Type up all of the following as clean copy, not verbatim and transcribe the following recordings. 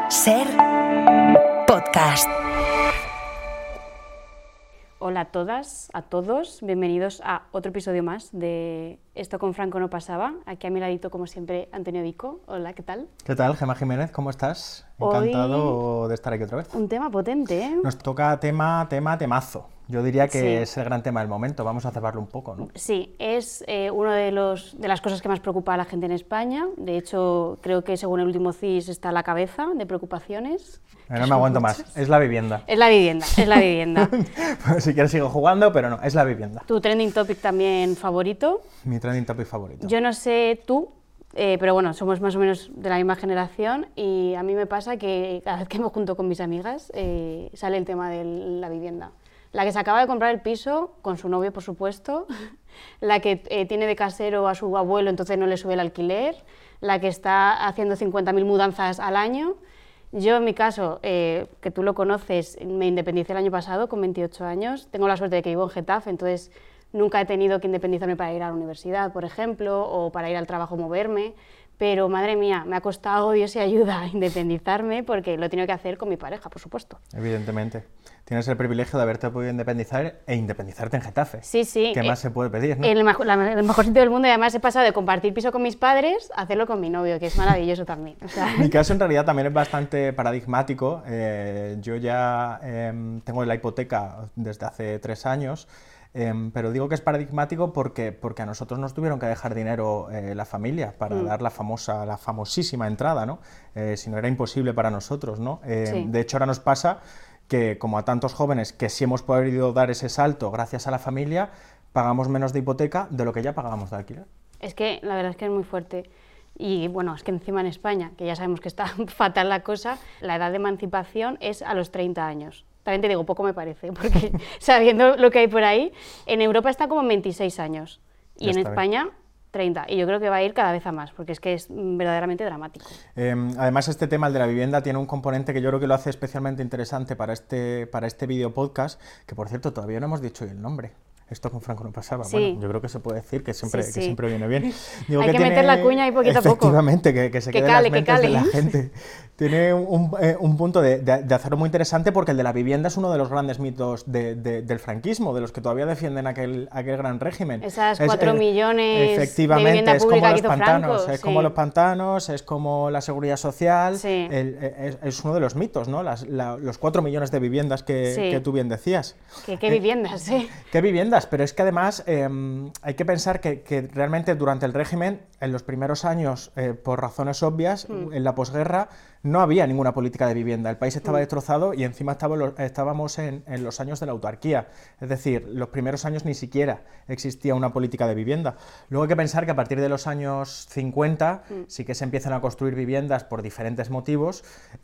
Ser podcast. Hola a todas, a todos, bienvenidos a otro episodio más de Esto con Franco no pasaba. Aquí a mi ladito, como siempre, Antonio Vico. Hola, ¿qué tal? ¿Qué tal, Gemma Jiménez? ¿Cómo estás? Encantado de estar aquí otra vez. Un tema potente, ¿eh? Nos toca temazo. Yo diría que Sí. es el gran tema del momento. Vamos a cebarlo un poco, ¿no? Sí, es una de las cosas que más preocupa a la gente en España. De hecho, creo que según el último CIS está a la cabeza de preocupaciones. No me aguanto más. Es la vivienda. Es la vivienda. Pues si quieres sigo jugando, pero no, es la vivienda. Tu trending topic también favorito. Mi trending topic favorito. Yo no sé tú, pero bueno, somos más o menos de la misma generación y a mí me pasa que cada vez que me junto con mis amigas sale el tema de la vivienda. La que se acaba de comprar el piso, con su novio por supuesto, la que tiene de casero a su abuelo, entonces no le sube el alquiler, la que está haciendo 50.000 mudanzas al año. Yo en mi caso, que tú lo conoces, me independicé el año pasado con 28 años, tengo la suerte de que vivo en Getafe, entonces nunca he tenido que independizarme para ir a la universidad, por ejemplo, o para ir al trabajo moverme, pero madre mía, me ha costado Dios y ayuda independizarme porque lo he tenido que hacer con mi pareja, por supuesto. Evidentemente. Tienes el privilegio de haberte podido independizar e independizarte en Getafe. Sí. ¿Qué más se puede pedir, no? El mejor sitio del mundo, y además he pasado de compartir piso con mis padres a hacerlo con mi novio, que es maravilloso también. O sea, Mi caso en realidad también es bastante paradigmático. Yo ya tengo la hipoteca desde hace 3 años, pero digo que es paradigmático porque a nosotros nos tuvieron que dejar dinero la familia para dar la famosísima entrada, ¿no? Si no era imposible para nosotros, ¿no? Sí. De hecho ahora nos pasa que, como a tantos jóvenes que sí hemos podido dar ese salto gracias a la familia, pagamos menos de hipoteca de lo que ya pagábamos de alquiler. es que la verdad es que es muy fuerte. Y bueno, es que encima en España, que ya sabemos que está fatal la cosa, la edad de emancipación es a los 30 años. También te digo, poco me parece, porque sabiendo lo que hay por ahí, en Europa está como en 26 años y Ya en está España 30. Y yo creo que va a ir cada vez a más, porque es que es verdaderamente dramático. Además, este tema, el de la vivienda, tiene un componente que yo creo que lo hace especialmente interesante para este video podcast, que por cierto todavía no hemos dicho hoy el nombre. Esto con Franco no pasaba. Sí. Bueno, yo creo que se puede decir que siempre, Sí. que siempre viene bien. Digo, Hay que meter la cuña ahí poquito a poco. Efectivamente, que se Que quede cale, en las que mentes de cale. la gente. Tiene un punto de hacerlo muy interesante, porque el de la vivienda es uno de los grandes mitos del franquismo, de los que todavía defienden aquel gran régimen. Esas 4 millones efectivamente, de vivienda es como pública los que hizo pantanos, Franco. es Sí. como los pantanos, es como la seguridad social. Sí. Es uno de los mitos, ¿no? Los 4 millones de viviendas Sí. que tú bien decías. ¿Qué viviendas, eh? ¿Qué viviendas? Pero es que además hay que pensar que realmente durante el régimen, en los primeros años, por razones obvias, en la posguerra, no había ninguna política de vivienda. El país estaba destrozado y encima estábamos en los años de la autarquía. Es decir, los primeros años ni siquiera existía una política de vivienda. Luego hay que pensar que a partir de los años 50 sí que se empiezan a construir viviendas por diferentes motivos,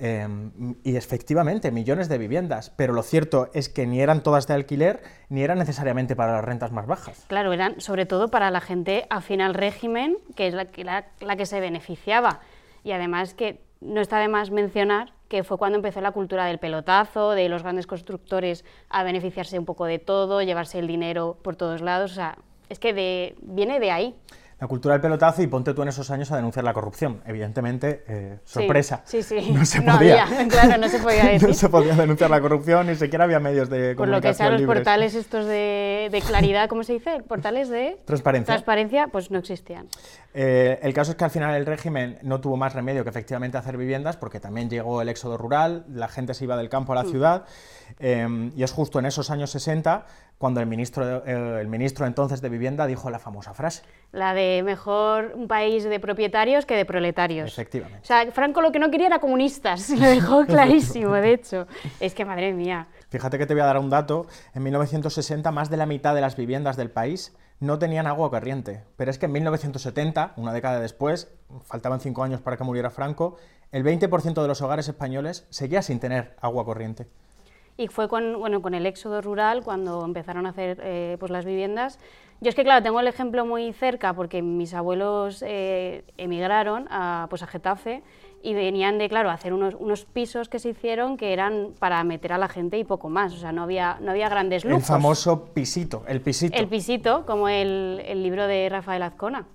y efectivamente millones de viviendas, pero lo cierto es que ni eran todas de alquiler ni eran necesariamente para las rentas más bajas. Claro, eran sobre todo para la gente afín al régimen, que es la que se beneficiaba. Y además que no está de más mencionar que fue cuando empezó la cultura del pelotazo, de los grandes constructores a beneficiarse un poco de todo, llevarse el dinero por todos lados. O sea, es que viene de ahí. La cultura del pelotazo, y ponte tú en esos años a denunciar la corrupción. Evidentemente, sorpresa. Sí. No se No podía. había, claro, no se podía decir. No se podía denunciar la corrupción, ni siquiera había medios de Por lo que sean comunicación los libres. portales estos de claridad, ¿cómo se dice? Portales de Transparencia. Pues no existían. El caso es que al final el régimen no tuvo más remedio que efectivamente hacer viviendas, porque también llegó el éxodo rural, la gente se iba del campo a la ciudad, y es justo en esos años 60 cuando el ministro entonces de Vivienda dijo la famosa frase. La de mejor un país de propietarios que de proletarios. Efectivamente. O sea, Franco lo que no quería era comunistas, lo dejó clarísimo, de hecho. Es que, madre mía. Fíjate que te voy a dar un dato. En 1960 más de la mitad de las viviendas del país no tenían agua corriente. Pero es que en 1970, una década después, faltaban 5 años para que muriera Franco, el 20% de los hogares españoles seguía sin tener agua corriente. Y fue con el éxodo rural cuando empezaron a hacer pues las viviendas. Yo es que, claro, tengo el ejemplo muy cerca porque mis abuelos emigraron a Getafe y venían de, claro, hacer unos pisos que se hicieron que eran para meter a la gente y poco más. O sea, no había grandes lujos. El famoso pisito, el pisito. El pisito, como el libro de Rafael Azcona.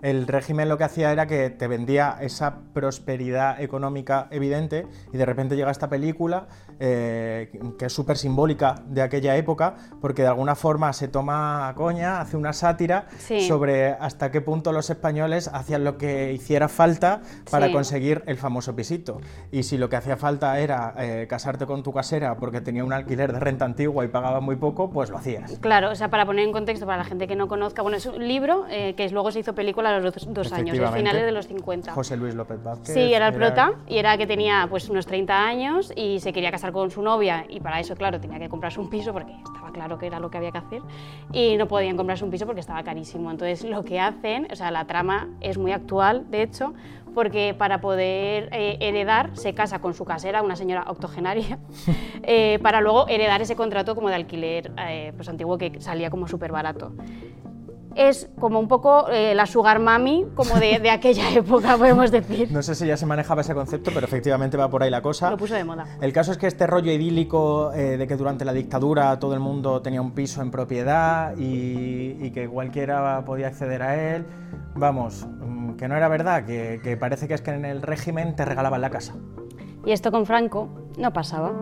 el régimen lo que hacía era que te vendía esa prosperidad económica evidente y de repente llega esta película que es súper simbólica de aquella época porque de alguna forma se toma a coña, hace una sátira sobre hasta qué punto los españoles hacían lo que hiciera falta para conseguir el famoso pisito. Y si lo que hacía falta era casarte con tu casera porque tenía un alquiler de renta antigua y pagaba muy poco, pues lo hacías. Claro, o sea, para poner en contexto para la gente que no conozca, bueno, es un libro que luego se hizo película a los dos años, a finales de los 50. José Luis López Vázquez. Sí, era el prota y era que tenía pues unos 30 años y se quería casar con su novia y para eso, claro, tenía que comprarse un piso porque estaba claro que era lo que había que hacer y no podían comprarse un piso porque estaba carísimo. Entonces, lo que hacen, o sea, la trama es muy actual, de hecho, porque para poder heredar se casa con su casera, una señora octogenaria, para luego heredar ese contrato como de alquiler pues antiguo que salía como súper barato. Es como un poco la sugar mami como de aquella época, podemos decir. No sé si ya se manejaba ese concepto, pero efectivamente va por ahí la cosa. Lo puso de moda. El caso es que este rollo idílico de que durante la dictadura todo el mundo tenía un piso en propiedad y que cualquiera podía acceder a él, vamos, que no era verdad, que parece que es que en el régimen te regalaban la casa. Y esto con Franco no pasaba.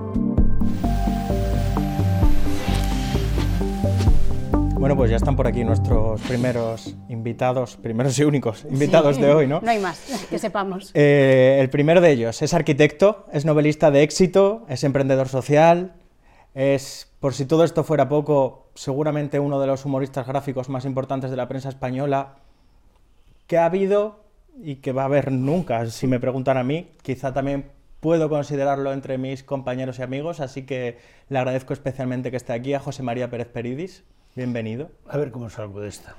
Bueno, pues ya están por aquí nuestros primeros invitados, primeros y únicos invitados de hoy, ¿no? No hay más, que sepamos. El primero de ellos es arquitecto, es novelista de éxito, es emprendedor social, es, por si todo esto fuera poco, seguramente uno de los humoristas gráficos más importantes de la prensa española que ha habido y que va a haber nunca, si me preguntan a mí. Quizá también puedo considerarlo entre mis compañeros y amigos, así que le agradezco especialmente que esté aquí a José María Pérez Peridis. Bienvenido. A ver cómo salgo de esta.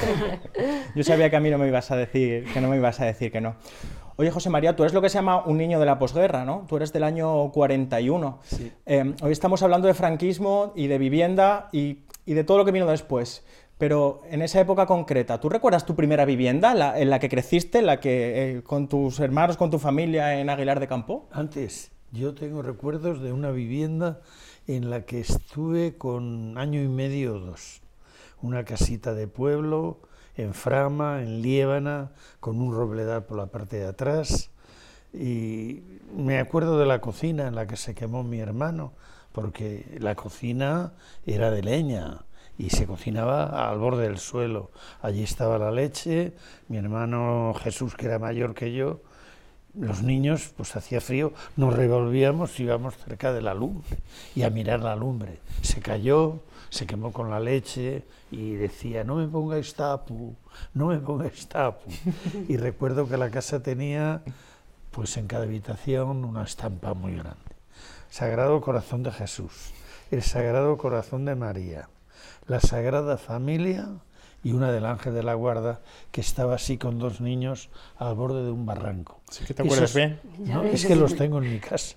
Yo sabía que a mí no me ibas a decir que no. Oye, José María, tú eres lo que se llama un niño de la posguerra, ¿no? Tú eres del año 41. Sí. Hoy estamos hablando de franquismo y de vivienda y de todo lo que vino después. Pero en esa época concreta, ¿tú recuerdas tu primera vivienda, en la que creciste, en la que con tus hermanos, con tu familia en Aguilar de Campo? Antes, yo tengo recuerdos de una vivienda en la que estuve con año y medio o dos. Una casita de pueblo, en Frama, en Liébana, con un robledal por la parte de atrás. Y me acuerdo de la cocina en la que se quemó mi hermano, porque la cocina era de leña y se cocinaba al borde del suelo. Allí estaba la leche, mi hermano Jesús, que era mayor que yo. Los niños, pues hacía frío, nos revolvíamos, íbamos cerca de la lumbre y a mirar la lumbre. Se cayó, se quemó con la leche y decía, no me pongáis tapu, no me pongáis tapu. Y recuerdo que la casa tenía, pues en cada habitación, una estampa muy grande. Sagrado Corazón de Jesús, el Sagrado Corazón de María, la Sagrada Familia y una del Ángel de la Guarda, que estaba así con dos niños al borde de un barranco. ¿Sí que te acuerdas bien? No, es que los tengo en mi casa.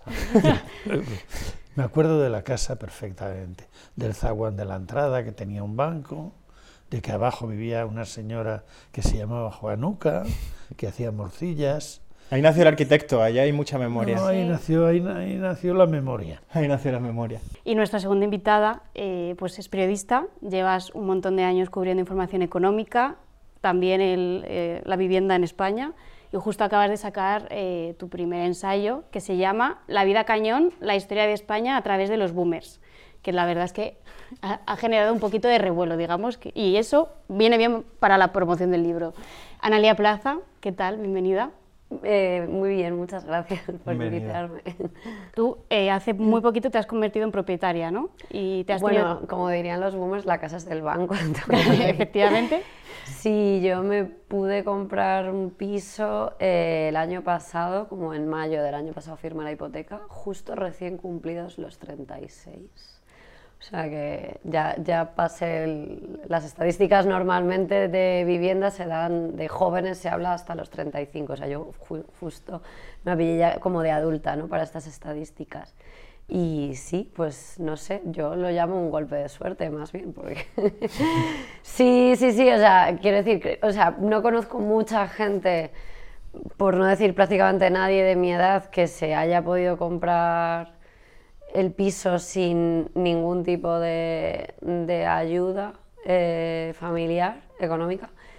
Me acuerdo de la casa perfectamente, del zaguán de la entrada, que tenía un banco, de que abajo vivía una señora que se llamaba Juanuca, que hacía morcillas. Ahí nació el arquitecto, ahí hay mucha memoria. No, ahí nació la memoria. Ahí nació la memoria. Y nuestra segunda invitada pues es periodista, llevas un montón de años cubriendo información económica, también la vivienda en España, y justo acabas de sacar tu primer ensayo que se llama La vida cañón, la historia de España a través de los boomers, que la verdad es que ha generado un poquito de revuelo, digamos, y eso viene bien para la promoción del libro. Analía Plaza, ¿qué tal? Bienvenida. Muy bien, muchas gracias por invitarme. Tú hace muy poquito te has convertido en propietaria, ¿no? Y te has bueno, como dirían los boomers, la casa es del banco. Efectivamente. Sí, yo me pude comprar un piso el año pasado, como en mayo del año pasado firmé la hipoteca, justo recién cumplidos los 36. O sea que ya pasé las estadísticas normalmente de vivienda se dan, de jóvenes se habla hasta los 35, o sea yo justo me pillé ya como de adulta, ¿no?, para estas estadísticas. Y sí, pues no sé, yo lo llamo un golpe de suerte más bien, porque sí, o sea, quiero decir, o sea, no conozco mucha gente, por no decir prácticamente nadie de mi edad, que se haya podido comprar el piso sin ningún tipo de ayuda familiar, económica,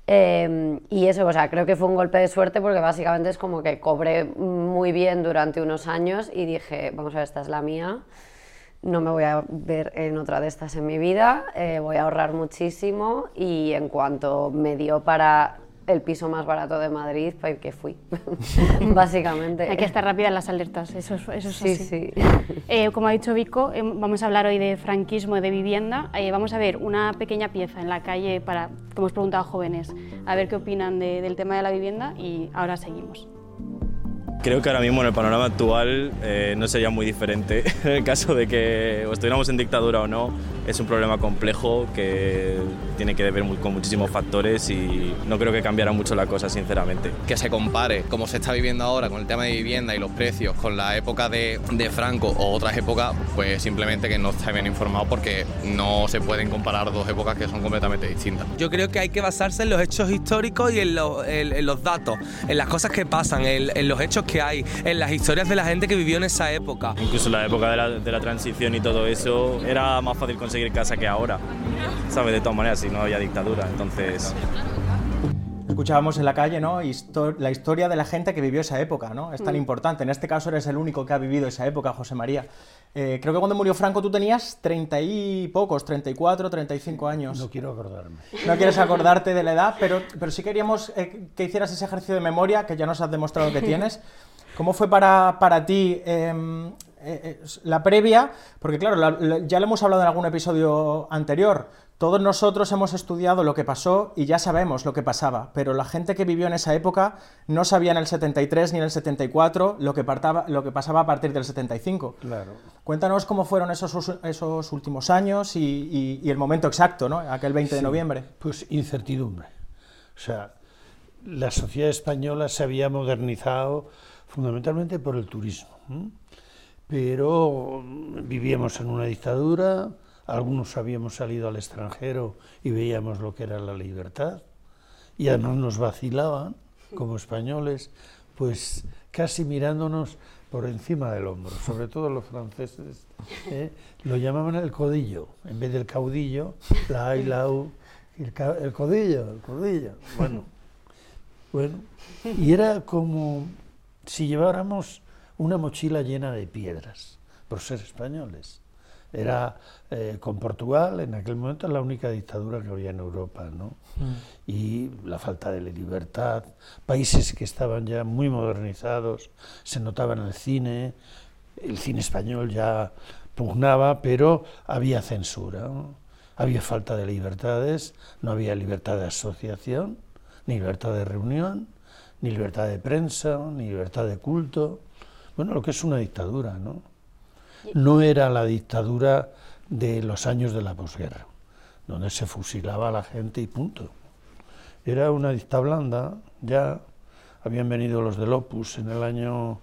Y eso, o sea, creo que fue un golpe de suerte porque básicamente es como que cobré muy bien durante unos años y dije, vamos a ver, esta es la mía, no me voy a ver en otra de estas en mi vida, voy a ahorrar muchísimo y en cuanto me dio para el piso más barato de Madrid, pues que fui, básicamente. Hay que estar rápida en las alertas, eso es Sí, así. sí. Como ha dicho Vico, vamos a hablar hoy de franquismo y de vivienda. Vamos a ver una pequeña pieza en la calle para que hemos preguntado a jóvenes a ver qué opinan del tema de la vivienda y ahora seguimos. Creo que ahora mismo en el panorama actual no sería muy diferente. En el caso de que o estuviéramos en dictadura o no, es un problema complejo que tiene que ver con muchísimos factores y no creo que cambiara mucho la cosa, sinceramente. Que se compare cómo se está viviendo ahora con el tema de vivienda y los precios con la época de Franco o otras épocas, pues simplemente que no está bien informado porque no se pueden comparar dos épocas que son completamente distintas. Yo creo que hay que basarse en los hechos históricos y en los datos, en las cosas que pasan, en los hechos que hay, en las historias de la gente que vivió en esa época. Incluso en la época de la transición y todo eso, era más fácil conseguir casa que ahora, ¿sabes? De todas maneras, si no había dictadura, entonces... Escuchábamos en la calle, ¿no? La historia de la gente que vivió esa época, ¿no? Es tan importante. En este caso eres el único que ha vivido esa época, José María. Creo que cuando murió Franco tú tenías 30 y pocos, 34, 35 años. No quiero acordarme. No quieres acordarte de la edad, pero sí queríamos que hicieras ese ejercicio de memoria que ya nos has demostrado que tienes. ¿Cómo fue para ti la previa? Porque claro, ya lo hemos hablado en algún episodio anterior. Todos nosotros hemos estudiado lo que pasó y ya sabemos lo que pasaba, pero la gente que vivió en esa época no sabía en el 73 ni en el 74 lo que pasaba a partir del 75. Claro. Cuéntanos cómo fueron esos últimos años y el momento exacto, ¿no? Aquel 20 de noviembre. Pues incertidumbre. O sea, la sociedad española se había modernizado fundamentalmente por el turismo, pero vivíamos en una dictadura. Algunos habíamos salido al extranjero y veíamos lo que era la libertad, y además nos vacilaban como españoles, pues casi mirándonos por encima del hombro, sobre todo los franceses, lo llamaban el codillo, en vez del caudillo, la A y la U, el codillo, bueno, y era como si lleváramos una mochila llena de piedras, por ser españoles. Era con Portugal, en aquel momento, la única dictadura que había en Europa, ¿no? Y la falta de libertad, países que estaban ya muy modernizados, se notaba en el cine español ya pugnaba, pero había censura, ¿no? Había falta de libertades, no había libertad de asociación, ni libertad de reunión, ni libertad de prensa, ni libertad de culto, bueno, lo que es una dictadura, ¿no? No era la dictadura de los años de la posguerra, donde se fusilaba a la gente y punto. Era una dicta blanda, ya habían venido los del Opus en el año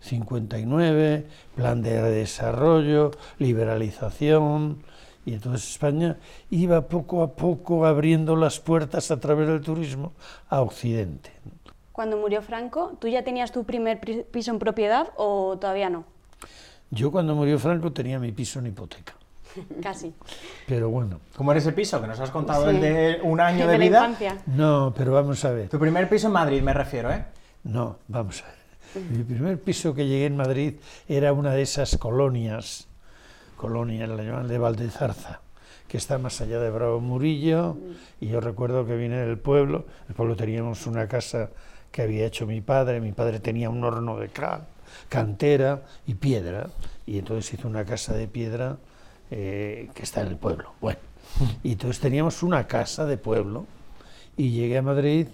59, plan de desarrollo, liberalización, y entonces España iba poco a poco abriendo las puertas a través del turismo a Occidente. Cuando murió Franco, ¿tú ya tenías tu primer piso en propiedad o todavía no? Yo cuando murió Franco tenía mi piso en hipoteca. Casi. Pero bueno. ¿Cómo era ese piso? Que nos has contado Sí. el de un año de la vida. infancia. No, pero vamos a ver. Tu primer piso en Madrid, me refiero, ¿eh? No, vamos a ver. Mi primer piso que llegué en Madrid era una de esas colonias, la llaman de Valdezarza, que está más allá de Bravo Murillo, y yo recuerdo que vine del pueblo. En el pueblo teníamos una casa que había hecho mi padre tenía un horno de cal, cantera y piedra, y entonces hizo una casa de piedra que está en el pueblo. Bueno, y entonces teníamos una casa de pueblo, y llegué a Madrid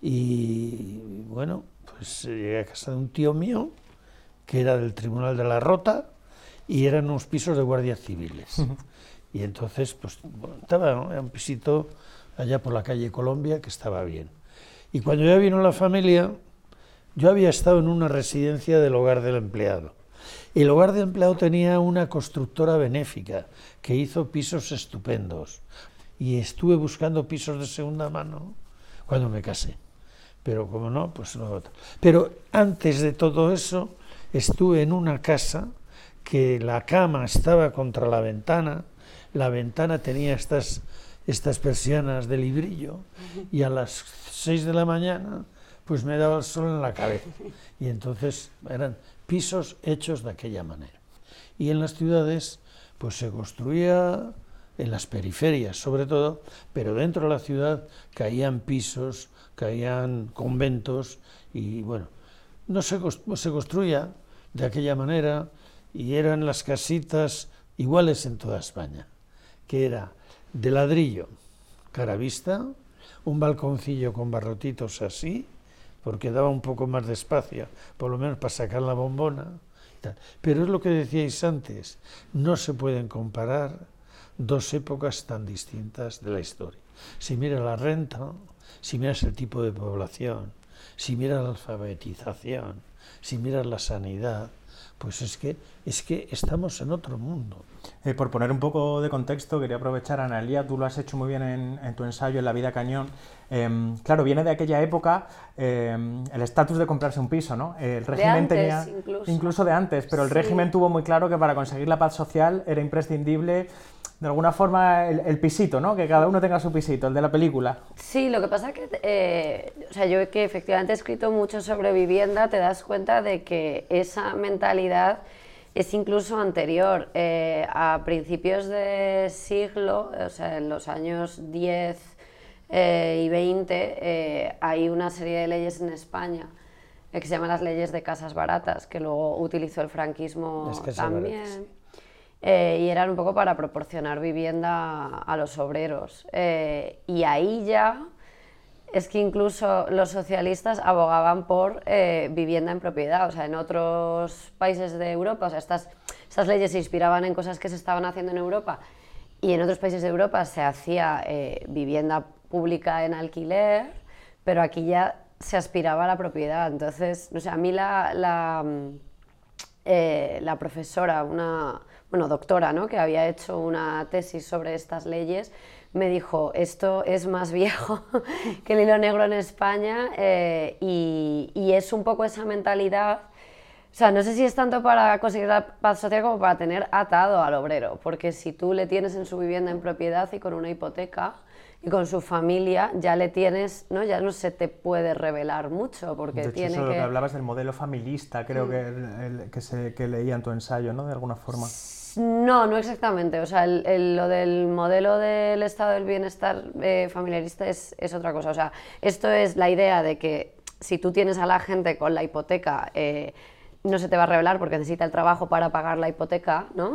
y bueno, pues llegué a casa de un tío mío, que era del Tribunal de la Rota, y eran unos pisos de guardias civiles. Y entonces, pues bueno, era un pisito allá por la calle Colombia que estaba bien. Y cuando ya vino la familia, yo había estado en una residencia del Hogar del Empleado. El Hogar del Empleado tenía una constructora benéfica que hizo pisos estupendos. Y estuve buscando pisos de segunda mano cuando me casé. Pero como no, pues no. Pero antes de todo eso, estuve en una casa que la cama estaba contra la ventana tenía estas estas persianas de librillo y a las 6 de la mañana pues me daba el sol en la cabeza. Y entonces eran pisos hechos de aquella manera. Y en las ciudades pues se construía, en las periferias sobre todo, pero dentro de la ciudad caían pisos, caían conventos y bueno, no se construía de aquella manera y eran las casitas iguales en toda España, que era de ladrillo, cara vista, un balconcillo con barrotitos así, porque daba un poco más de espacio, por lo menos para sacar la bombona. Tal. Pero es lo que decíais antes, no se pueden comparar dos épocas tan distintas de la historia. Si miras la renta, si miras el tipo de población, si miras la alfabetización, si miras la sanidad, pues es que estamos en otro mundo. Por poner un poco de contexto, quería aprovechar, Analía, tú lo has hecho muy bien en tu ensayo en La vida cañón. Claro, viene de aquella época el estatus de comprarse un piso, ¿no? El régimen tenía, incluso de antes, pero el régimen tuvo muy claro que para conseguir la paz social era imprescindible, de alguna forma, el pisito, ¿no? Que cada uno tenga su pisito, el de la película. Sí, lo que pasa es que, o sea, yo que efectivamente he escrito mucho sobre vivienda, te das cuenta de que esa mentalidad es incluso anterior. A principios de siglo, o sea, en los años 10 y 20, hay una serie de leyes en España que se llaman las leyes de casas baratas, que luego utilizó el franquismo también. Y eran un poco para proporcionar vivienda a los obreros. Y ahí ya es que incluso los socialistas abogaban por vivienda en propiedad. O sea, en otros países de Europa, o sea, estas leyes se inspiraban en cosas que se estaban haciendo en Europa, y en otros países de Europa se hacía vivienda pública en alquiler, pero aquí ya se aspiraba a la propiedad. Entonces, no sé, a mí la profesora, doctora, ¿no?, que había hecho una tesis sobre estas leyes, me dijo, esto es más viejo que el hilo negro en España, y es un poco esa mentalidad. O sea, no sé si es tanto para conseguir la paz social como para tener atado al obrero, porque si tú le tienes en su vivienda en propiedad y con una hipoteca y con su familia, ya le tienes, ¿no?, ya no se te puede revelar mucho, porque de hecho, tiene eso que... hablabas del modelo familista, creo que leía en tu ensayo, ¿no?, de alguna forma. No exactamente. O sea, lo del modelo del estado del bienestar familiarista es otra cosa. O sea, esto es la idea de que si tú tienes a la gente con la hipoteca, no se te va a revelar porque necesita el trabajo para pagar la hipoteca, ¿no?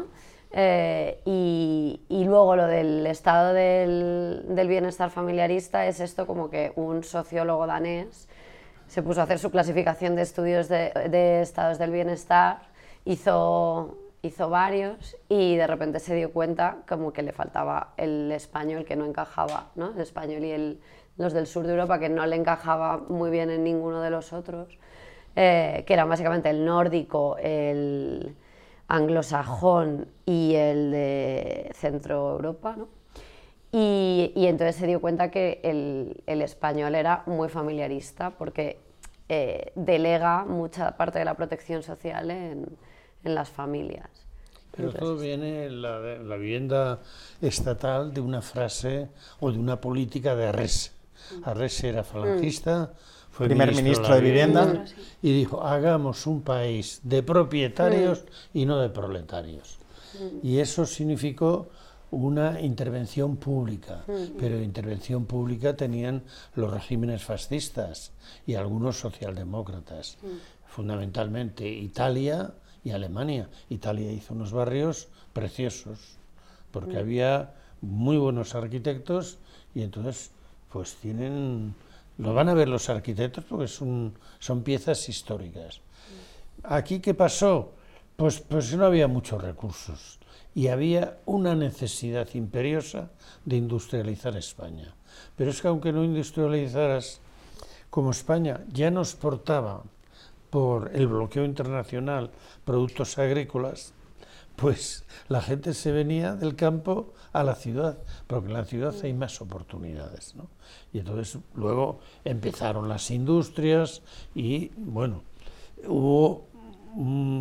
Y luego lo del estado del bienestar familiarista es esto, como que un sociólogo danés se puso a hacer su clasificación de estudios de estados del bienestar, hizo varios y de repente se dio cuenta como que le faltaba el español, que no encajaba, ¿no? El español y los del sur de Europa, que no le encajaba muy bien en ninguno de los otros, que eran básicamente el nórdico, el anglosajón y el de Centro Europa, ¿no? Y entonces se dio cuenta que el español era muy familiarista, porque delega mucha parte de la protección social en las familias. Pero todo viene, la vivienda estatal, de una frase o de una política de Arrese. Arrese era falangista, fue primer ministro de vivienda, y dijo, hagamos un país de propietarios y no de proletarios. Y eso significó una intervención pública, pero intervención pública tenían los regímenes fascistas y algunos socialdemócratas, fundamentalmente Italia y Alemania. Italia hizo unos barrios preciosos, porque había muy buenos arquitectos, y entonces pues lo van a ver los arquitectos porque son piezas históricas. ¿Aquí qué pasó? Pues no había muchos recursos y había una necesidad imperiosa de industrializar España. Pero es que aunque no industrializaras, como España ya nos exportaba por el bloqueo internacional productos agrícolas, pues la gente se venía del campo a la ciudad, porque en la ciudad hay más oportunidades, ¿no? Y entonces luego empezaron las industrias y, bueno, hubo con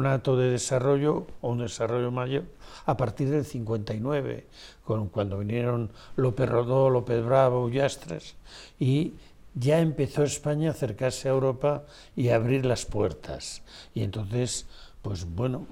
ornato de desarrollo o un desarrollo mayor a partir del 59, cuando vinieron López Rodó, López Bravo, Ullastres, y ya empezó España a acercarse a Europa y a abrir las puertas. Y entonces, pues bueno,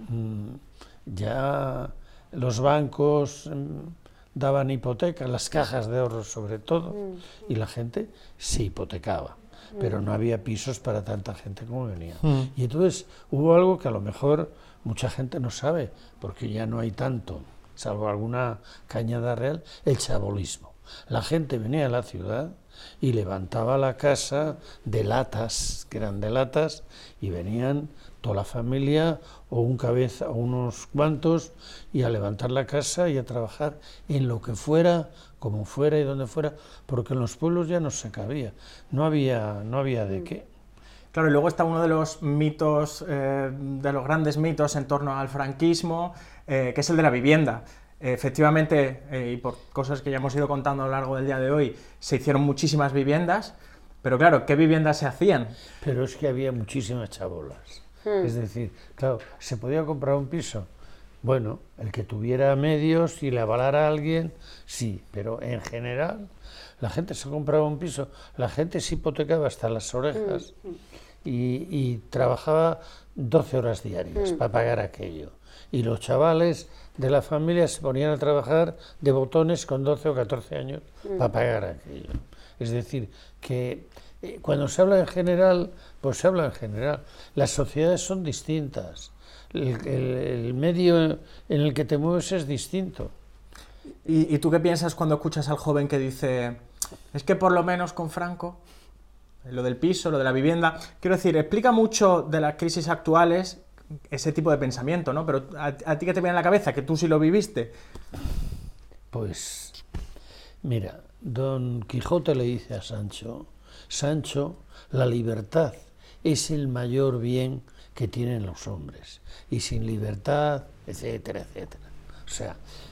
ya los bancos daban hipotecas, las cajas de ahorros sobre todo, y la gente se hipotecaba, pero no había pisos para tanta gente como venía. Y entonces hubo algo que a lo mejor mucha gente no sabe, porque ya no hay tanto, salvo alguna cañada real, el chabolismo. La gente venía a la ciudad y levantaba la casa de latas, que eran de latas, y venían toda la familia o un cabeza o unos cuantos, y a levantar la casa y a trabajar en lo que fuera, como fuera y donde fuera, porque en los pueblos ya no se cabía, no había de qué. Claro, y luego está uno de los mitos, de los grandes mitos en torno al franquismo, que es el de la vivienda. Efectivamente, y por cosas que ya hemos ido contando a lo largo del día de hoy, se hicieron muchísimas viviendas, pero claro, ¿qué viviendas se hacían? Pero es que había muchísimas chabolas. Es decir, claro, ¿se podía comprar un piso? Bueno, el que tuviera medios y le avalara a alguien, sí, pero en general la gente se compraba un piso, la gente se hipotecaba hasta las orejas y trabajaba 12 horas diarias para pagar aquello. Y los chavales de la familia se ponían a trabajar de botones con 12 o 14 años para pagar aquello. Es decir, que cuando se habla en general, pues se habla en general. Las sociedades son distintas. El medio en el que te mueves es distinto. ¿Y tú qué piensas cuando escuchas al joven que dice, es que por lo menos con Franco, lo del piso, lo de la vivienda, quiero decir, explica mucho de las crisis actuales ese tipo de pensamiento, ¿no? Pero ¿a ti qué te viene a la cabeza? Que tú sí lo viviste. Pues, mira, Don Quijote le dice a Sancho, Sancho, la libertad es el mayor bien que tienen los hombres, y sin libertad, etcétera, etcétera. O sea,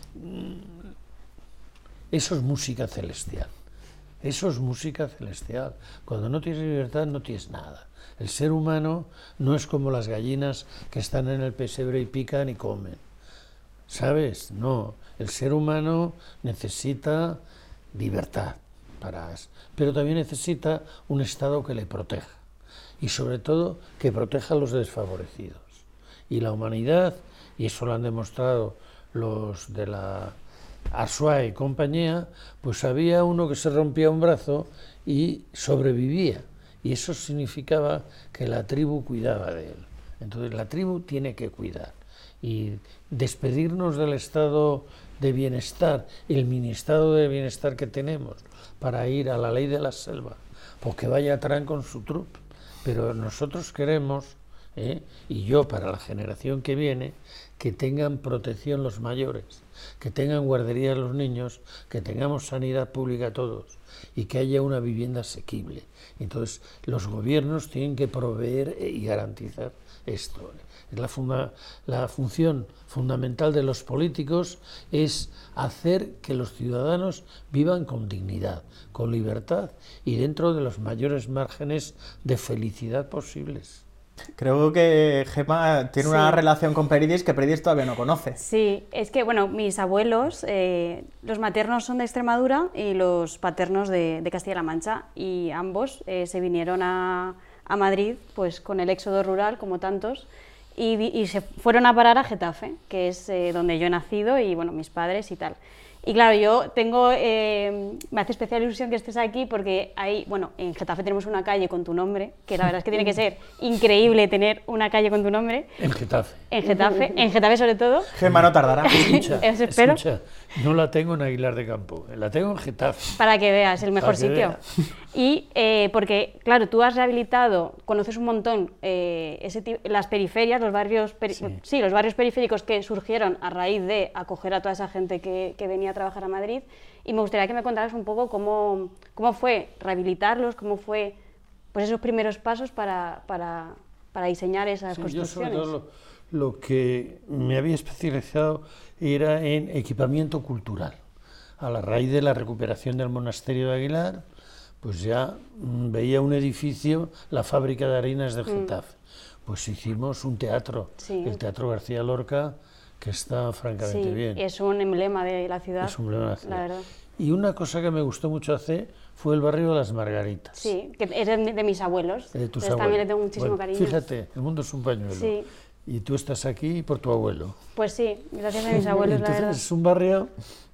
eso es música celestial. Eso es música celestial. Cuando no tienes libertad no tienes nada. El ser humano no es como las gallinas que están en el pesebre y pican y comen. ¿Sabes? No. El ser humano necesita libertad, pero también necesita un Estado que le proteja. Y sobre todo que proteja a los desfavorecidos. Y la humanidad, y eso lo han demostrado los de la Arzuaga y compañía, pues había uno que se rompía un brazo y sobrevivía. Y eso significaba que la tribu cuidaba de él. Entonces la tribu tiene que cuidar. Y despedirnos del estado de bienestar, el mini estado de bienestar que tenemos, para ir a la ley de la selva, pues que vaya atrás con su trupe. Pero nosotros queremos, y yo para la generación que viene, que tengan protección los mayores, que tengan guardería los niños, que tengamos sanidad pública todos y que haya una vivienda asequible. Entonces los gobiernos tienen que proveer y garantizar esto. La función fundamental de los políticos es hacer que los ciudadanos vivan con dignidad, con libertad y dentro de los mayores márgenes de felicidad posibles. Creo que Gemma tiene una relación con Peridis que Peridis todavía no conoce. Sí, es que, bueno, mis abuelos, los maternos son de Extremadura y los paternos de Castilla-La Mancha, y ambos se vinieron a Madrid pues con el éxodo rural, como tantos, y se fueron a parar a Getafe, que es donde yo he nacido, y bueno, mis padres y tal. Y claro, yo tengo, me hace especial ilusión que estés aquí porque en Getafe tenemos una calle con tu nombre, que la verdad es que tiene que ser increíble tener una calle con tu nombre. En Getafe. En Getafe sobre todo. Gemma no tardará. Escucha, no la tengo en Aguilar de Campo, la tengo en Getafe. Para que veas, el mejor sitio. Y porque, claro, tú has rehabilitado, conoces un montón las periferias, los barrios, los barrios periféricos que surgieron a raíz de acoger a toda esa gente que venía a trabajar a Madrid, y me gustaría que me contaras un poco cómo fue rehabilitarlos, cómo fue pues esos primeros pasos para diseñar esas construcciones. Yo sobre todo lo que me había especializado era en equipamiento cultural. A la raíz de la recuperación del monasterio de Aguilar, pues ya veía un edificio, la fábrica de harinas de Getafe, pues hicimos un teatro, Sí. el Teatro García Lorca, que está francamente Sí, bien. es un emblema de la ciudad. Es un emblema de la ciudad. La verdad. Y una cosa que me gustó mucho hacer fue el barrio de las Margaritas. Sí, que es de mis abuelos. De tus Entonces abuelos. también le tengo muchísimo Bueno, cariño. Fíjate, el mundo es un pañuelo. Sí. Y tú estás aquí por tu abuelo. Pues sí, gracias a mis abuelos, la Entonces verdad. es un barrio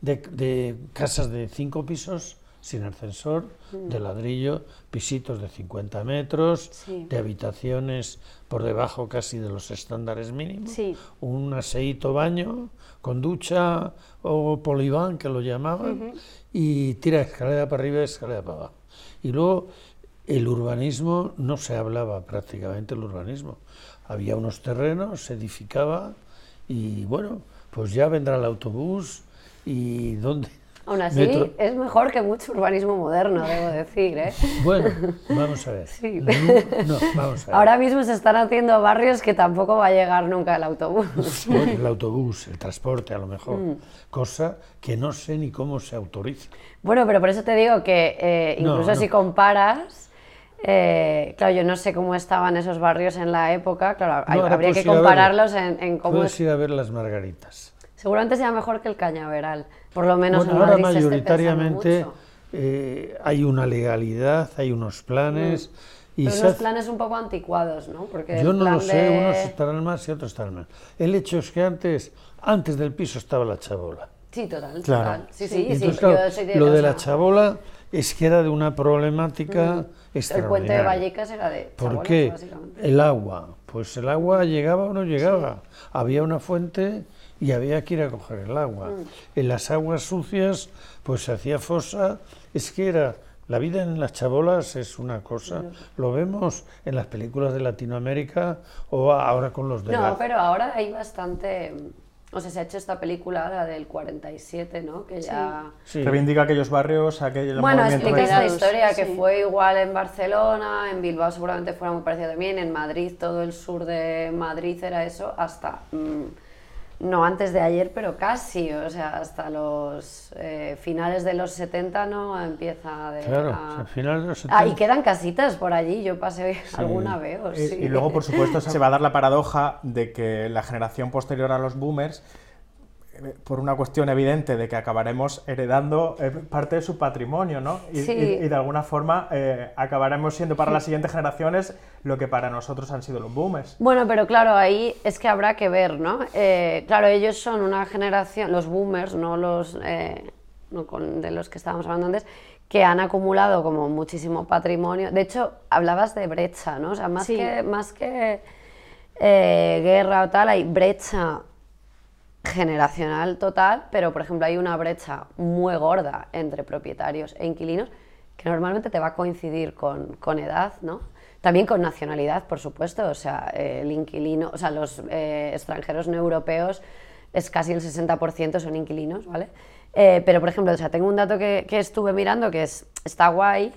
de casas de 5 pisos, sin ascensor, de ladrillo, pisitos de 50 metros, Sí. de habitaciones por debajo casi de los estándares mínimos, Sí. un aseíto baño con ducha o poliván, que lo llamaban, y tira escalera para arriba y escalera para abajo. Y luego el urbanismo, no se hablaba prácticamente el urbanismo. Había unos terrenos, se edificaba y bueno, pues ya vendrá el autobús y ¿dónde? Aún así, Metro. es mejor que mucho urbanismo moderno, debo decir, ¿eh? Bueno, vamos a ver. Sí. No, vamos a ver. Ahora mismo se están haciendo barrios que tampoco va a llegar nunca el autobús. Bueno, el autobús, el transporte a lo mejor, cosa que no sé ni cómo se autoriza. Bueno, pero por eso te digo que incluso No. si comparas, claro, yo no sé cómo estaban esos barrios en la época, claro, No, ahora habría puedes que ir a compararlos en cómo Puedes ir a ver las Margaritas. Seguramente sea mejor que el Cañaveral, por lo menos Bueno, en ahora Madrid se esté pensando mayoritariamente mucho. hay una legalidad, hay unos planes. Y Pero se unos hace- planes un poco anticuados, ¿no? Porque Yo el no lo plan sé, de- unos estarán más y otros estarán más. El hecho es que antes del piso estaba la chabola. Sí, total, Claro. total. Sí, Y sí, sí, entonces, yo claro, soy lo de o la sea, chabola es que era de una problemática el extraordinaria. puente de Vallecas era de ¿Por chabolas, qué? básicamente. El agua. Pues el agua llegaba o no llegaba. Había una fuente y había que ir a coger el agua. En las aguas sucias, pues se hacía fosa. Es que era... La vida en las chabolas es una cosa. Lo vemos en las películas de Latinoamérica o ahora con los de No, Gaza. pero ahora hay bastante... O sea, se ha hecho esta película, la del 47, ¿no? Que ya... Sí. Reivindica aquellos barrios, aquel Bueno, movimiento explica esta Olvidados, historia que sí. fue igual en Barcelona, en Bilbao seguramente fuera muy parecido también, en Madrid, todo el sur de Madrid era eso, hasta, no antes de ayer, pero casi, o sea, hasta los finales de los 70 no empieza Claro, al final de los 70. y quedan casitas por allí, yo pasé alguna veo, sí. Y luego, por supuesto, se va a dar la paradoja de que la generación posterior a los boomers, por una cuestión evidente de que acabaremos heredando parte de su patrimonio, ¿no? Sí. Y de alguna forma acabaremos siendo para las siguientes generaciones lo que para nosotros han sido los boomers. Bueno, pero claro, ahí es que habrá que ver, ¿no? Claro, ellos son una generación, los boomers, no los de los que estábamos hablando antes, que han acumulado como muchísimo patrimonio. De hecho, hablabas de brecha, ¿no? O sea, más Sí. que guerra o tal, hay brecha generacional total, pero por ejemplo hay una brecha muy gorda entre propietarios e inquilinos que normalmente te va a coincidir con edad, ¿no? También con nacionalidad, por supuesto, o sea, el inquilino, o sea, los extranjeros no europeos es casi el 60% son inquilinos, ¿vale? Pero por ejemplo, o sea, tengo un dato que estuve mirando que está guay.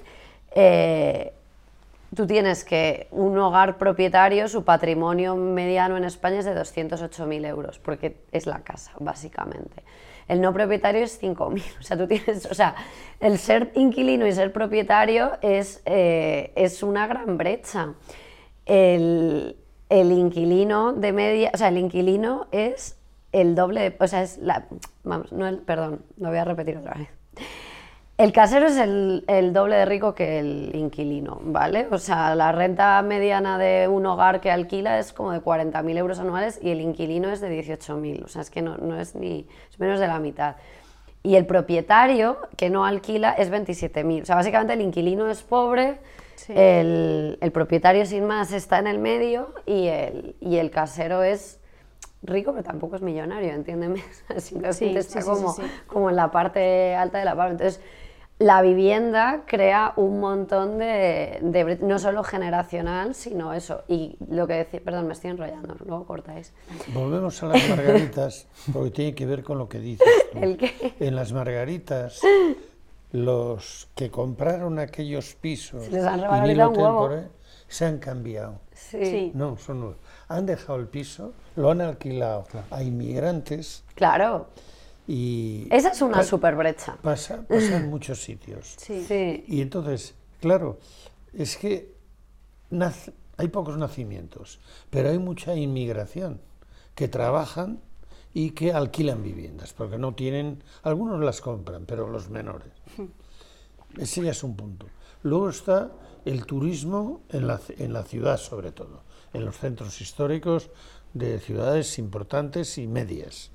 Tú tienes que un hogar propietario, su patrimonio mediano en España es de 208.000 euros, porque es la casa, básicamente. El no propietario es 5.000. O sea, tú tienes, o sea, el ser inquilino y ser propietario es una gran brecha. El inquilino de media, o sea, el inquilino es el doble, o sea, es la, vamos, no el, perdón, lo voy a repetir otra vez. El casero es el doble de rico que el inquilino, ¿vale? O sea, la renta mediana de un hogar que alquila es como de 40.000 euros anuales y el inquilino es de 18.000, o sea, es que no es ni, es menos de la mitad. Y el propietario que no alquila es 27.000, o sea, básicamente el inquilino es pobre, Sí. el propietario sin más está en el medio y el casero es rico, pero tampoco es millonario, entiéndeme, simplemente está como en la parte alta de la barra. Entonces, la vivienda crea un montón de no solo generacional, sino eso. Y lo que decía, perdón, me estoy enrollando, luego cortáis. Volvemos a las margaritas, porque tiene que ver con lo que dices tú. ¿El qué? En las margaritas, los que compraron aquellos pisos Se les han in revalorizado illo un huevo. tempore, se han cambiado. Sí. No, son nuevos. Han dejado el piso, lo han alquilado a inmigrantes Claro, y esa es una super brecha. pasa en muchos sitios. Sí. Y entonces, claro, es que hay pocos nacimientos, pero hay mucha inmigración que trabajan y que alquilan viviendas, porque no tienen, algunos las compran, pero los menores. Ese ya es un punto. Luego está el turismo en la ciudad, sobre todo, en los centros históricos de ciudades importantes y medias.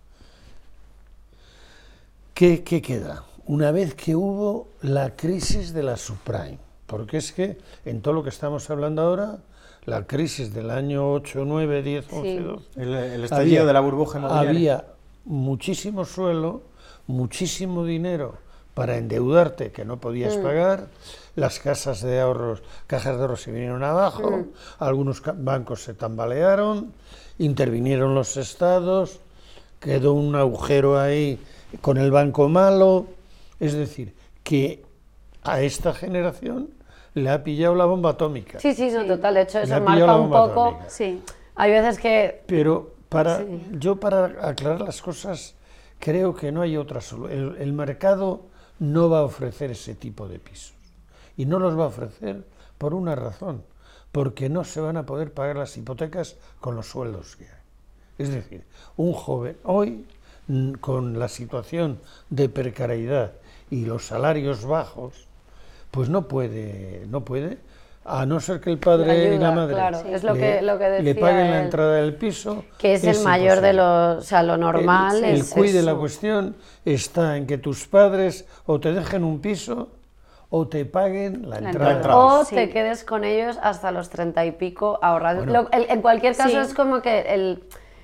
¿Qué queda? Una vez que hubo la crisis de la subprime, porque es que en todo lo que estamos hablando ahora, la crisis del año 8, 9, 10, 11, 12... El estallido de la burbuja inmobiliaria. Había muchísimo suelo, muchísimo dinero para endeudarte que no podías pagar, las casas de ahorros, cajas de ahorros se vinieron abajo, algunos bancos se tambalearon, intervinieron los estados, quedó un agujero ahí con el banco malo, es decir, que a esta generación le ha pillado la bomba atómica. Sí, no, total, de hecho Le eso ha pillado marca la un bomba poco... atómica. Sí. Hay veces que... Pero para aclarar las cosas, creo que no hay otra solución. El mercado no va a ofrecer ese tipo de pisos. Y no los va a ofrecer por una razón, porque no se van a poder pagar las hipotecas con los sueldos que hay. Es decir, un joven hoy, con la situación de precariedad y los salarios bajos, pues no puede, a no ser que el padre y la madre claro, es lo que decía le paguen la él, entrada del piso, que es el mayor de los, o sea, lo normal el es cuide eso. la cuestión está en que tus padres o te dejen un piso o te paguen la entrada. O te quedes con ellos hasta los 30 y pico ahorrando. Bueno. En cualquier caso Sí. es como que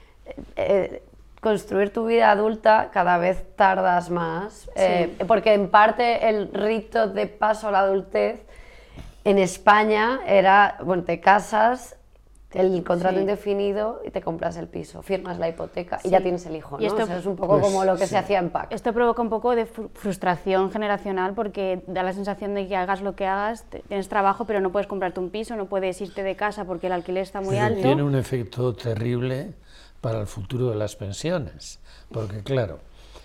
construir tu vida adulta cada vez tardas más, porque en parte el rito de paso a la adultez en España era, bueno, te casas, el contrato indefinido y te compras el piso, firmas la hipoteca y ya tienes el hijo, ¿no? Y esto, O sea, es un poco como lo que se hacía en PAC. Esto provoca un poco de frustración generacional porque da la sensación de que hagas lo que hagas, tienes trabajo pero no puedes comprarte un piso, no puedes irte de casa porque el alquiler está muy alto. Tiene un efecto terrible para el futuro de las pensiones, porque claro,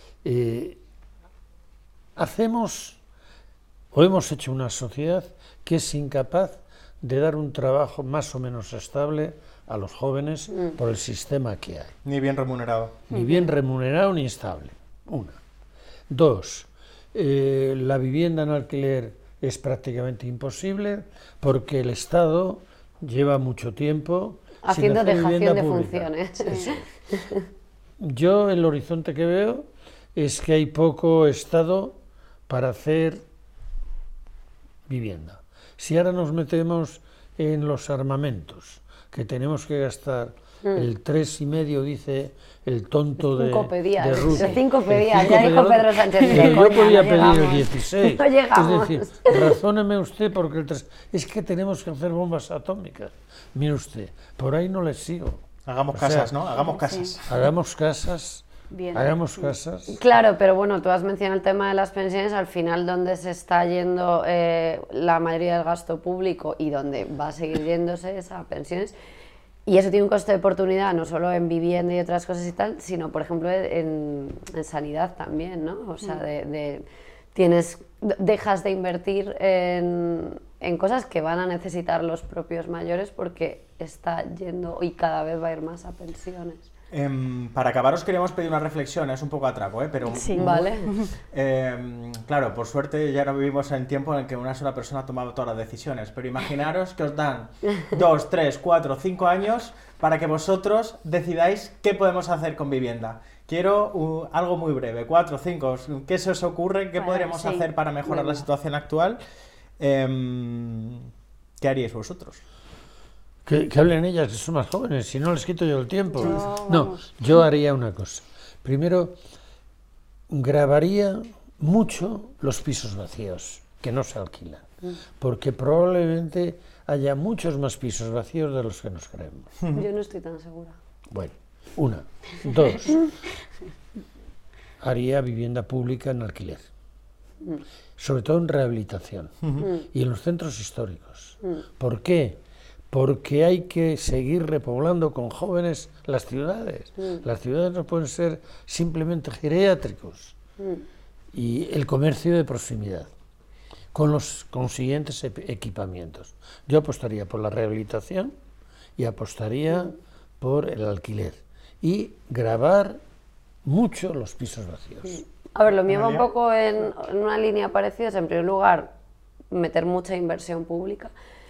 hemos hecho una sociedad que es incapaz de dar un trabajo más o menos estable a los jóvenes por el sistema que hay. Ni bien remunerado. Ni bien remunerado ni estable. Una. Dos, la vivienda en alquiler es prácticamente imposible porque el Estado lleva mucho tiempo haciendo sin hacer dejación vivienda de pública. funciones. Eso. Yo el horizonte que veo es que hay poco Estado para hacer vivienda. Si ahora nos metemos en los armamentos, que tenemos que gastar el 3,5, dice el tonto de Rusia. El 5 pedías, ya dijo Pedro Sánchez. Yo podía pedir el 16. No llegamos. Es decir, razóneme usted porque el 3... Es que tenemos que hacer bombas atómicas. Mire usted, por ahí no les sigo. Hagamos casas, ¿no? Hagamos casas. Sí. Hagamos casas. Bien. Hagamos casas. Claro, pero bueno, tú has mencionado el tema de las pensiones, al final donde se está yendo la mayoría del gasto público y donde va a seguir yéndose es a pensiones. Y eso tiene un coste de oportunidad, no solo en vivienda y otras cosas y tal, sino, por ejemplo, en sanidad también, ¿no? O sea, dejas de invertir en cosas que van a necesitar los propios mayores porque está yendo y cada vez va a ir más a pensiones. Para acabar os queríamos pedir una reflexión, es un poco atraco, pero Sí. Vale. claro, por suerte ya no vivimos en tiempo en el que una sola persona tomaba todas las decisiones, pero imaginaros que os dan 2, 3, 4, 5 años para que vosotros decidáis qué podemos hacer con vivienda. Quiero algo muy breve, 4, 5, ¿qué se os ocurre? ¿Qué podríamos hacer para mejorar la situación actual? ¿Qué haríais vosotros? Que hablen ellas, que son más jóvenes, si no les quito yo el tiempo. Vamos. Yo haría una cosa. Primero, grabaría mucho los pisos vacíos, que no se alquilan, porque probablemente haya muchos más pisos vacíos de los que nos creemos. Yo no estoy tan segura. Bueno, una. Dos, haría vivienda pública en alquiler, sobre todo en rehabilitación y en los centros históricos. ¿Por qué? Porque hay que seguir repoblando con jóvenes las ciudades. Las ciudades no pueden ser simplemente geriátricos. Y el comercio de proximidad. con los consiguientes equipamientos. Yo apostaría por la rehabilitación y apostaría por el alquiler y gravar mucho los pisos vacíos. A ver, lo mío va un poco en una línea parecida. En primer lugar, meter mucha inversión pública.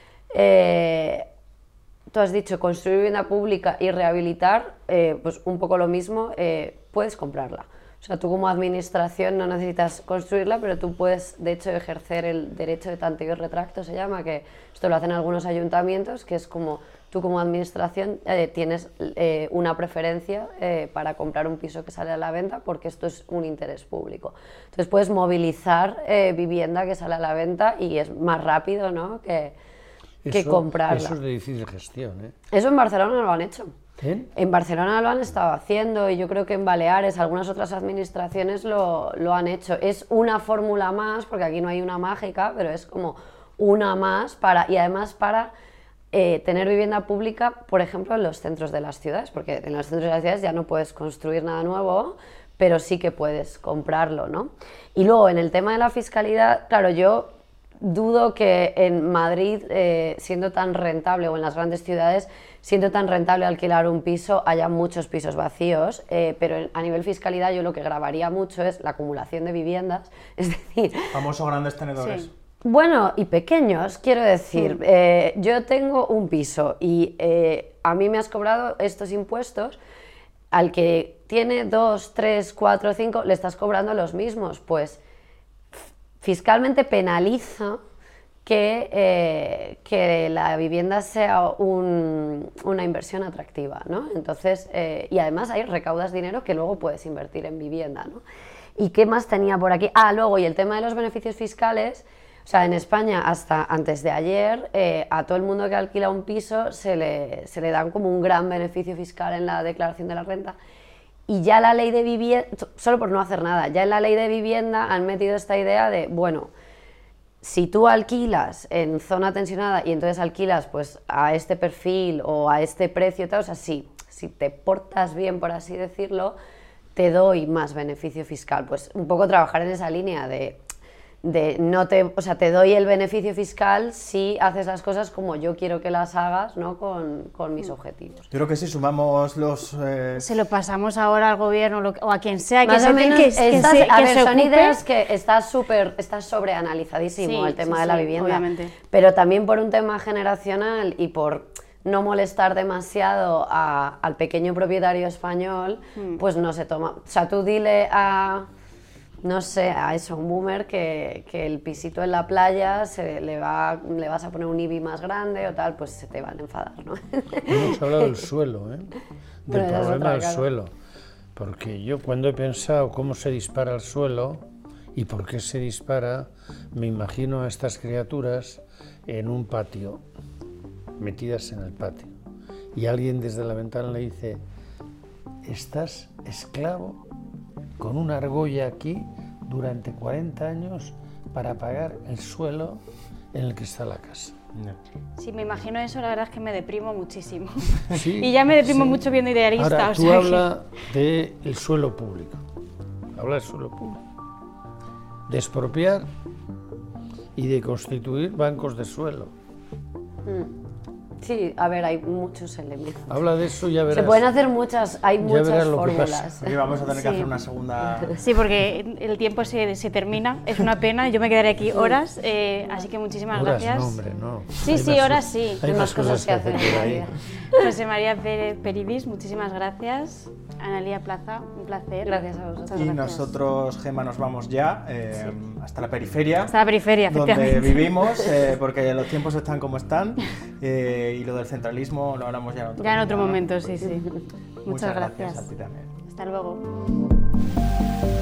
Tú has dicho construir vivienda pública y rehabilitar, pues un poco lo mismo, puedes comprarla. O sea, tú como administración no necesitas construirla, pero tú puedes, de hecho, ejercer el derecho de tanteo y retracto, se llama, que esto lo hacen algunos ayuntamientos, que es como tú como administración tienes una preferencia para comprar un piso que sale a la venta porque esto es un interés público. Entonces puedes movilizar vivienda que sale a la venta y es más rápido, ¿no?, que comprarla. Eso es de difícil gestión, ¿eh? Eso en Barcelona lo han hecho. En Barcelona lo han estado haciendo y yo creo que en Baleares algunas otras administraciones lo han hecho. Es una fórmula más, porque aquí no hay una mágica, pero es como una más y además para tener vivienda pública, por ejemplo, en los centros de las ciudades, porque en los centros de las ciudades ya no puedes construir nada nuevo, pero sí que puedes comprarlo, ¿no? Y luego en el tema de la fiscalidad, claro, yo dudo que en Madrid, siendo tan rentable, o en las grandes ciudades, siendo tan rentable alquilar un piso, haya muchos pisos vacíos, pero a nivel fiscalidad yo lo que grabaría mucho es la acumulación de viviendas, es decir... Famosos grandes tenedores. Sí. Bueno, y pequeños, quiero decir, yo tengo un piso y a mí me has cobrado estos impuestos, al que tiene 2, 3, 4, 5, le estás cobrando los mismos, pues fiscalmente penaliza que la vivienda sea una inversión atractiva, ¿no? Entonces, y además ahí recaudas dinero que luego puedes invertir en vivienda, ¿no? ¿Y qué más tenía por aquí? Luego, y el tema de los beneficios fiscales. O sea, en España, hasta antes de ayer, a todo el mundo que alquila un piso se le dan como un gran beneficio fiscal en la declaración de la renta. Y ya la ley de vivienda, solo por no hacer nada, ya en la ley de vivienda han metido esta idea de, bueno, si tú alquilas en zona tensionada y entonces alquilas pues a este perfil o a este precio y tal, o sea, si te portas bien, por así decirlo, te doy más beneficio fiscal. Pues un poco trabajar en esa línea de te doy el beneficio fiscal si haces las cosas como yo quiero que las hagas, ¿no?, con mis objetivos. Yo creo que si sumamos los... Se lo pasamos ahora al gobierno o a quien sea más o menos, son ideas que está sobreanalizadísimo, sí, el tema de la vivienda, obviamente. Pero también por un tema generacional y por no molestar demasiado al pequeño propietario español, pues no se toma... O sea, tú dile no sé, a un boomer que el pisito en la playa le vas a poner un IBI más grande o tal, pues se te van a enfadar, ¿no? Hemos hablado del suelo, del problema del suelo, porque yo cuando he pensado cómo se dispara el suelo y por qué se dispara, me imagino a estas criaturas en un patio, metidas en el patio, y alguien desde la ventana le dice: estás esclavo con una argolla aquí durante 40 años para pagar el suelo en el que está la casa. Sí, me imagino eso, la verdad es que me deprimo muchísimo. Sí, y ya me deprimo mucho viendo Idealista. Ahora, tú hablas del suelo público. Habla del suelo público. De expropiar y de constituir bancos de suelo. Sí, a ver, hay muchos elementos. Habla de eso y ya verás. Se pueden hacer muchas fórmulas. Hoy vamos a tener que hacer una segunda... Sí, porque el tiempo se termina, es una pena, yo me quedaré aquí horas, así que muchísimas gracias. No, hombre, no. Sí, horas sí. Hay más cosas que hacer por ahí. José María Pérez Peribis, muchísimas gracias. Analía Plaza, un placer. Gracias a vosotros. Y nosotros, Gemma, nos vamos ya hasta la periferia. Hasta la periferia, efectivamente. Donde vivimos, porque los tiempos están como están. Y lo del centralismo lo hablamos ya en otro momento. Ya en otro momento, sí. Muchas gracias a ti también. Hasta luego.